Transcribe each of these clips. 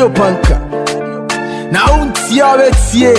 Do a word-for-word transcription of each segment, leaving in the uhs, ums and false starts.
Radio Panka. Now unti awetie.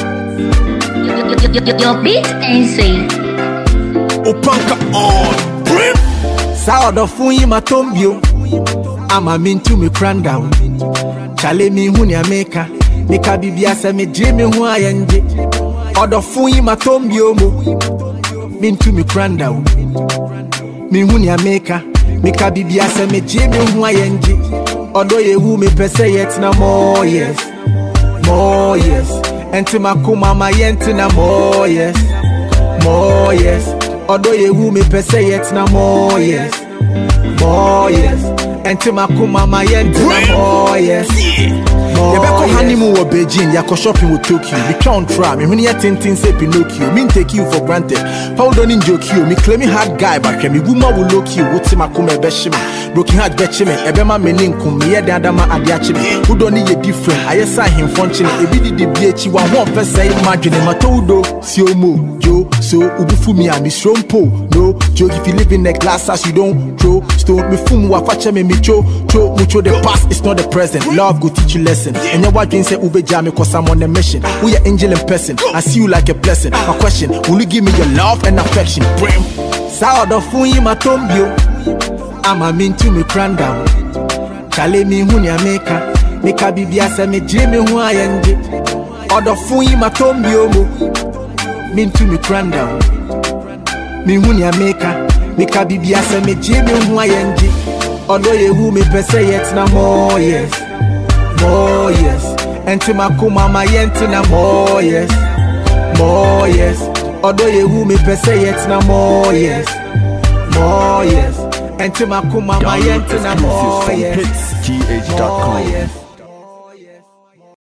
Your beat insane. Opanka on. Brim. Sao do funyi matombio. Ama mintu mi cran down. Chale mi huni ameka. Mika bibia se me dream hu ayenje. Odo funyi matombio mo. Mintu mi cran down. Mi huni ameka. Mika bibia se me dream hu ayenje. Odo ye hu me pese yet na more yes. More yes. Enti makuma ma yenti na more yes. More yes. Odo ye hu me pese yet na more yes. More yes. Enti makuma ma yenti na more yes. You better honeymoon or Beijing, you go shopping with Tokyo. We can't try me when you tintin say Pinocchio. Me take you for granted. Paul don't enjoy you. Me claim me hard guy, but me woman will look you. What's my come beshime? Broken heart beshime. Ebema meaning come me the other man adiachime. Who don't need a different? I saw him functioning. Ebi di B H one one person imagine him. Matodo siomo Joe so ubufu me a Miss Rompo. No joke if you live in a glass house you don't throw stone. Me fumu wa fache me me cho cho mucho the past it's not the present. Love go teach you lesson. And your wife say ube jam cause I'm on a mission. We are angel in person. I see you like a blessing. My question, will you give me your love and affection? Brim. Sao do funyi matombio. Ama mintu mi cran down. Chale mi huni ameka. Mika bibia se me dream hu ayenje. Odo funyi matombio mo. Mintu mi cran down. Mi huni ameka. Mika bibia se me dream hu ayenje. Odo ye hu me pese yet na more yes. More yes. Enti makuma ma yenti na more yes. More yes. Odo ye hu me pese yet na more yes. More yes. Enti makuma ma yenti na more yes. T H dot com.